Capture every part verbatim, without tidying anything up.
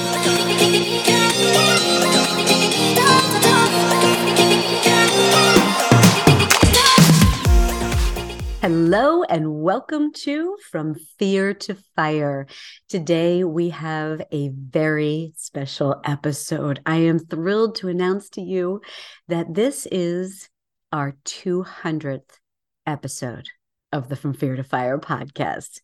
Hello and welcome to From Fear to Fire. Today we have a very special episode. I am thrilled to announce to you that this is our two hundredth episode of the From Fear to Fire podcast.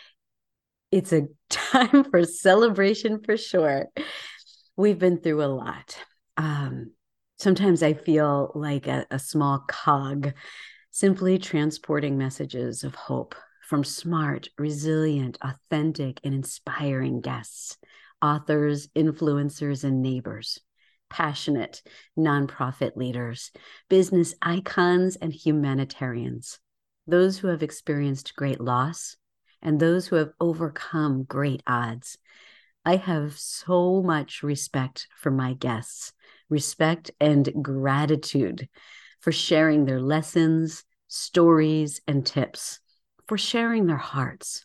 It's a time for celebration for sure. We've been through a lot. Um, sometimes I feel like a, a small cog simply transporting messages of hope from smart, resilient, authentic, and inspiring guests, authors, influencers, and neighbors, passionate nonprofit leaders, business icons, and humanitarians, those who have experienced great loss, and those who have overcome great odds. I have so much respect for my guests, respect and gratitude for sharing their lessons, stories, and tips, for sharing their hearts.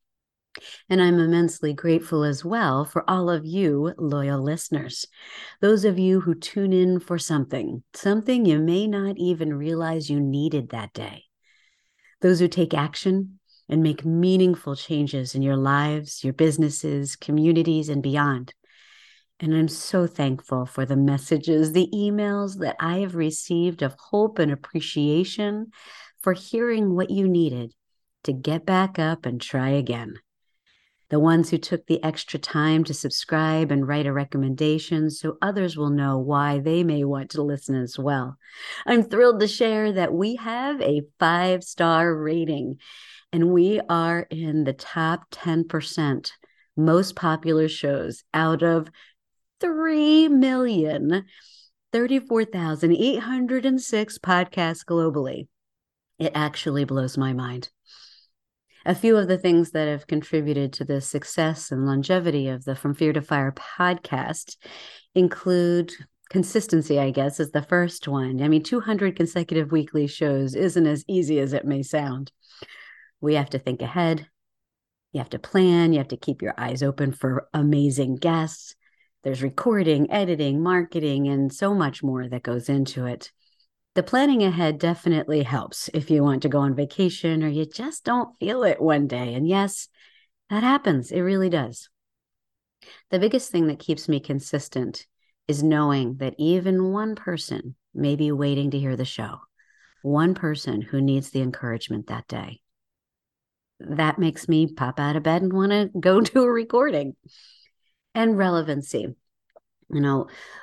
And I'm immensely grateful as well for all of you loyal listeners, those of you who tune in for something, something you may not even realize you needed that day, those who take action and make meaningful changes in your lives, your businesses, communities, and beyond. And I'm so thankful for the messages, the emails that I have received of hope and appreciation for hearing what you needed to get back up and try again. The ones who took the extra time to subscribe and write a recommendation so others will know why they may want to listen as well. I'm thrilled to share that we have a five-star rating, and we are in the top ten percent most popular shows out of three million thirty-four thousand eight hundred six podcasts globally. It actually blows my mind. A few of the things that have contributed to the success and longevity of the From Fear to Fire podcast include consistency, I guess, is the first one. I mean, two hundred consecutive weekly shows isn't as easy as it may sound. We have to think ahead. You have to plan. You have to keep your eyes open for amazing guests. There's recording, editing, marketing, and so much more that goes into it. The planning ahead definitely helps if you want to go on vacation or you just don't feel it one day. And yes, that happens. It really does. The biggest thing that keeps me consistent is knowing that even one person may be waiting to hear the show, one person who needs the encouragement that day. That makes me pop out of bed and want to go do a recording. And relevancy. You know,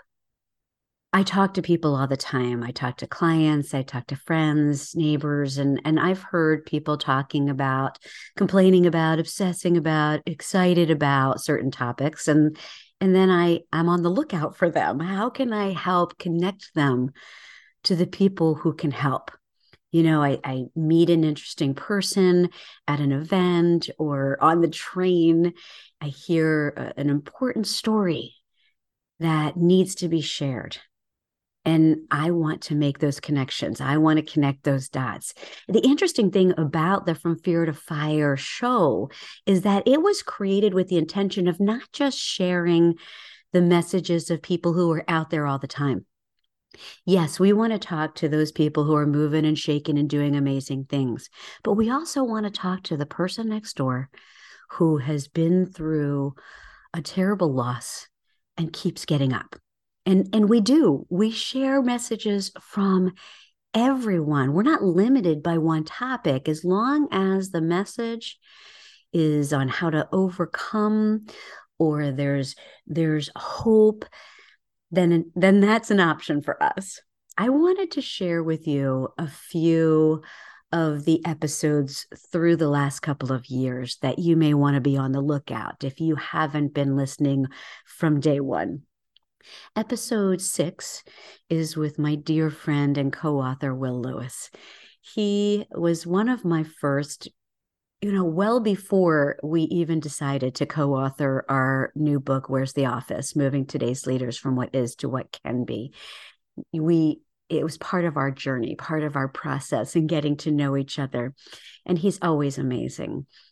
I talk to people all the time. I talk to clients, I talk to friends, neighbors, and, and I've heard people talking about, complaining about, obsessing about, excited about certain topics. And, and then I, I'm on the lookout for them. How can I help connect them to the people who can help? You know, I, I meet an interesting person at an event or on the train. I hear a, an important story that needs to be shared. And I want to make those connections. I want to connect those dots. The interesting thing about the From Fear to Fire show is that it was created with the intention of not just sharing the messages of people who are out there all the time. Yes, we want to talk to those people who are moving and shaking and doing amazing things, but we also want to talk to the person next door who has been through a terrible loss and keeps getting up. And, and we do. We share messages from everyone. We're not limited by one topic. As long as the message is on how to overcome or there's there's hope, then, then that's an option for us. I wanted to share with you a few of the episodes through the last couple of years that you may want to be on the lookout if you haven't been listening from day one. Episode six is with my dear friend and co-author, Will Lewis. He was one of my first, you know, well before we even decided to co-author our new book, Where's the Office? Moving Today's Leaders from What Is to What Can Be. We, it was part of our journey, part of our process in getting to know each other. And he's always amazing.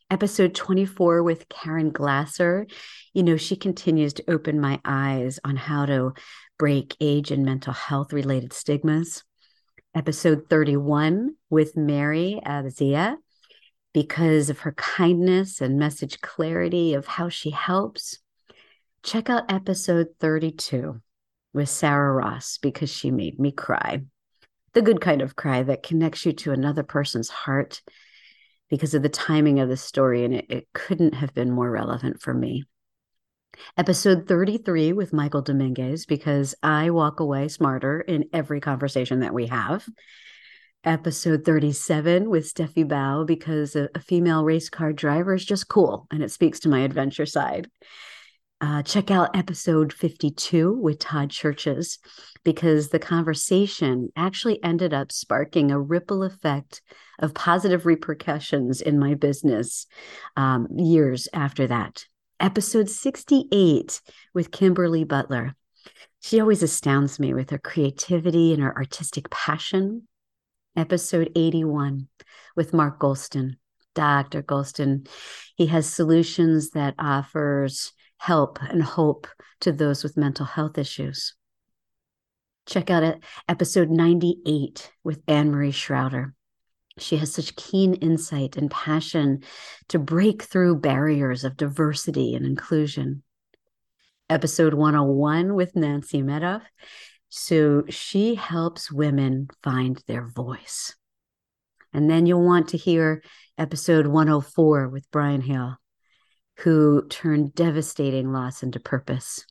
Episode twenty-four with Karen Glasser. You know, she continues to open my eyes on how to break age and mental health related stigmas. Episode thirty-one with Mary Abzia, because of her kindness and message clarity of how she helps. Check out episode thirty-two with Sarah Ross, because she made me cry. The good kind of cry that connects you to another person's heart because of the timing of the story, and it, it couldn't have been more relevant for me. Episode thirty-three with Michael Dominguez, because I walk away smarter in every conversation that we have. Episode thirty-seven with Steffi Bao, because a, a female race car driver is just cool and it speaks to my adventure side. Uh, check out episode fifty-two with Todd Churches, because the conversation actually ended up sparking a ripple effect of positive repercussions in my business um, years after that. Episode sixty-eight with Kimberly Butler. She always astounds me with her creativity and her artistic passion. Episode eighty-one with Mark Golston. Doctor Golston, he has solutions that offers help and hope to those with mental health issues. Check out episode ninety-eight with Anne-Marie Schroeder. She has such keen insight and passion to break through barriers of diversity and inclusion. Episode one oh one with Nancy Medoff. So she helps women find their voice. And then you'll want to hear episode one oh four with Brian Hale, who turned devastating loss into purpose.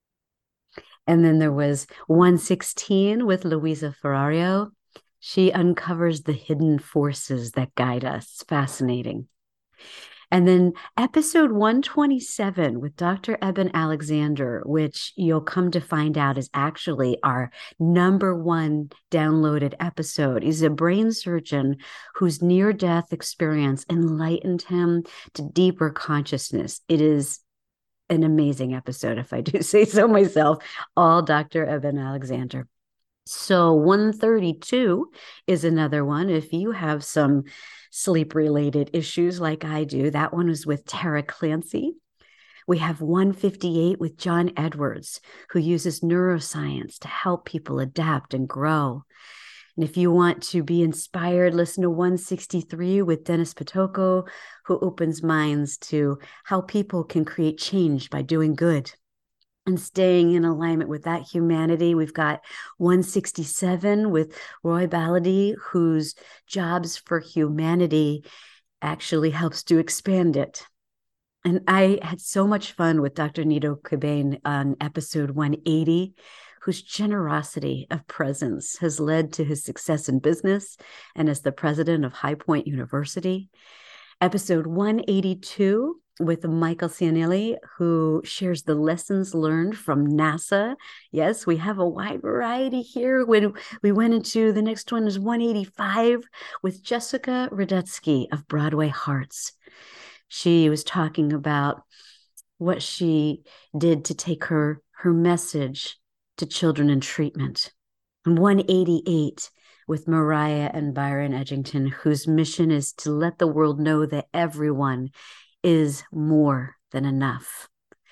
And then there was one sixteen with Louisa Ferrario. She uncovers the hidden forces that guide us. It's fascinating. And then episode one twenty-seven with Doctor Eben Alexander, which you'll come to find out is actually our number one downloaded episode. He's a brain surgeon whose near-death experience enlightened him to deeper consciousness. It is an amazing episode, if I do say so myself, all Doctor Eben Alexander. So one thirty-two is another one. If you have some sleep-related issues like I do, that one is with Tara Clancy. We have one fifty-eight with John Edwards, who uses neuroscience to help people adapt and grow. And if you want to be inspired, listen to one sixty-three with Dennis Potoko, who opens minds to how people can create change by doing good and staying in alignment with that humanity. We've got one sixty-seven with Roy Baladi, whose Jobs for Humanity actually helps to expand it. And I had so much fun with Doctor Nido Qubein on episode one eighty, whose generosity of presence has led to his success in business and as the president of High Point University. Episode one eighty-two with Michael Cianelli, who shares the lessons learned from NASA. Yes, we have a wide variety here. When we went into the next one is one eighty-five with Jessica Radetzky of Broadway Hearts. She was talking about what she did to take her, her message to children in treatment. And one eighty-eight with Mariah and Byron Edgington, whose mission is to let the world know that everyone is more than enough.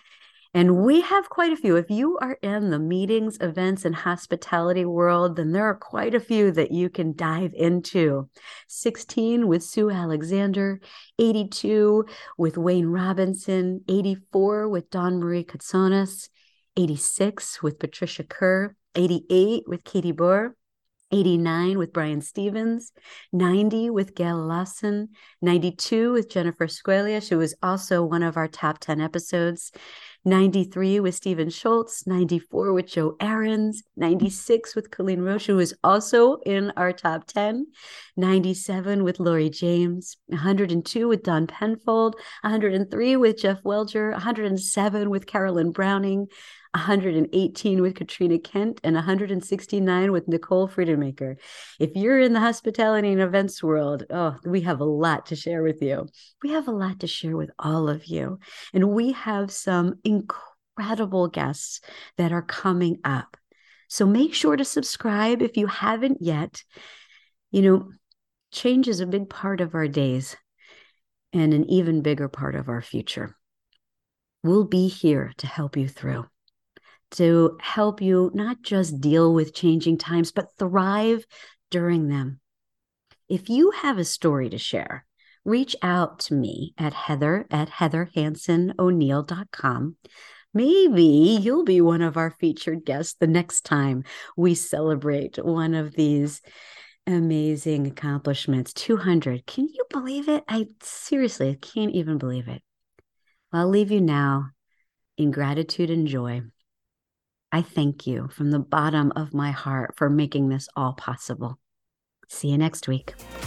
And we have quite a few. If you are in the meetings, events, and hospitality world, then there are quite a few that you can dive into. sixteen with Sue Alexander, eighty-two with Wayne Robinson, eighty-four with Dawn Marie Katsonis, eighty-six with Patricia Kerr, eighty-eight with Katie Boer, eighty-nine with Brian Stevens, ninety with Gail Lawson, ninety-two with Jennifer Squelia. She was also one of our top ten episodes. ninety-three with Stephen Schultz, ninety-four with Joe Aarons, ninety-six with Colleen Roche, who is also in our top ten, ninety-seven with Lori James, one hundred two with Don Penfold, one hundred three with Jeff Welger, one hundred seven with Carolyn Browning, one hundred eighteen with Katrina Kent, and one hundred sixty-nine with Nicole Friedenmaker. If you're in the hospitality and events world, oh, we have a lot to share with you. We have a lot to share with all of you. And we have some incredible guests that are coming up. So make sure to subscribe if you haven't yet. You know, change is a big part of our days. and an even bigger part of our future. We'll be here to help you through, to help you not just deal with changing times, but thrive during them. If you have a story to share, reach out to me at heather at heather hanson o'neill dot com. Maybe you'll be one of our featured guests the next time we celebrate one of these amazing accomplishments. two hundred. Can you believe it? I seriously can't even believe it. I'll leave you now in gratitude and joy. I thank you from the bottom of my heart for making this all possible. See you next week.